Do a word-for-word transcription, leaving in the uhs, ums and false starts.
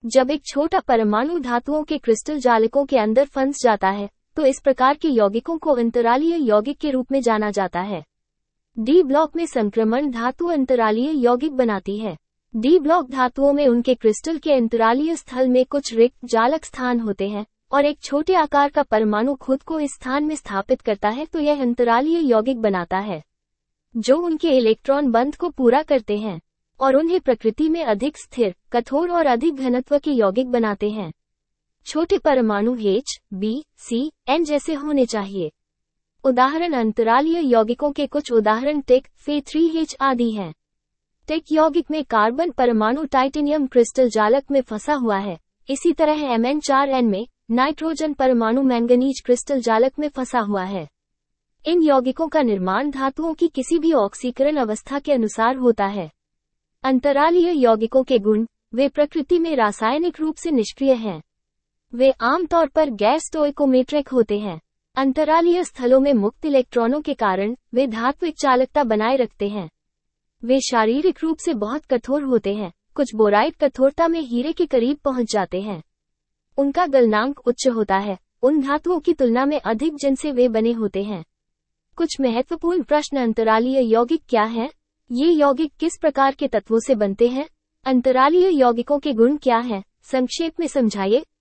जब एक छोटा परमाणु धातुओं के क्रिस्टल जालकों के अंदर फंस जाता है, तो इस प्रकार के यौगिकों को अंतरालीय यौगिक के रूप में जाना जाता है। डी ब्लॉक में संक्रमण धातु अंतरालीय यौगिक बनाती है। डी ब्लॉक धातुओं में उनके क्रिस्टल के अंतरालीय स्थल में कुछ रिक्त जालक स्थान होते हैं और एक छोटे आकार का परमाणु खुद को इस स्थान में स्थापित करता है, तो यह अंतरालीय यौगिक बनाता है जो उनके इलेक्ट्रॉन बंध को पूरा करते हैं और उन्हें प्रकृति में अधिक स्थिर, कठोर और अधिक घनत्व के यौगिक बनाते हैं। छोटे परमाणु H, B, C, N जैसे होने चाहिए। उदाहरण अंतरालीय यौगिकों के कुछ उदाहरण टेक, फे थ्री एच आदि हैं। टेक यौगिक में कार्बन परमाणु टाइटेनियम क्रिस्टल जालक में फंसा हुआ है। इसी तरह एम एन फोर एन में नाइट्रोजन परमाणु मैंगनीज क्रिस्टल जालक में फंसा हुआ है। इन यौगिकों का निर्माण धातुओं की किसी भी ऑक्सीकरण अवस्था के अनुसार होता है। अंतरालीय यौगिकों के गुण, वे प्रकृति में रासायनिक रूप से निष्क्रिय हैं। वे आमतौर पर गैर स्टोइकोमेट्रिक होते हैं। अंतरालीय स्थलों में मुक्त इलेक्ट्रॉनों के कारण वे धात्विक चालकता बनाए रखते हैं। वे शारीरिक रूप से बहुत कठोर होते हैं, कुछ बोराइट कठोरता में हीरे के करीब पहुंच जाते हैं। उनका गलनांक उच्च होता है, उन धातुओं की तुलना में अधिक जिनसे वे बने होते हैं। कुछ महत्वपूर्ण प्रश्न अंतरालीय यौगिक क्या हैं? ये यौगिक किस प्रकार के तत्वों से बनते हैं? अंतरालीय यौगिकों के गुण क्या हैं? संक्षेप में समझाइए।